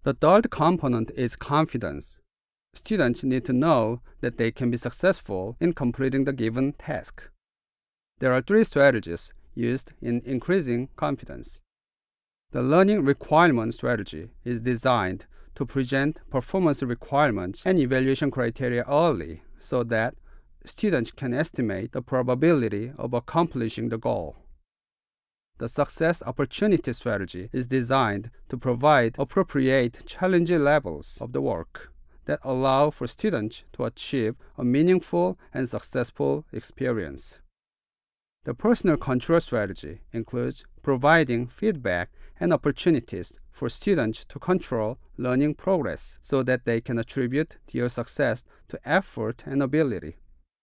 The third component is confidence. Students need to know that they can be successful in completing the given task. There are 3 strategies used in increasing confidence. The learning requirement strategy is designed to present performance requirements and evaluation criteria early so that students can estimate the probability of accomplishing the goal. The success opportunity strategy is designed to provide appropriate challenging levels of the work that allow for students to achieve a meaningful and successful experience. The personal control strategy includes providing feedback and opportunities for students to control learning progress so that they can attribute their success to effort and ability.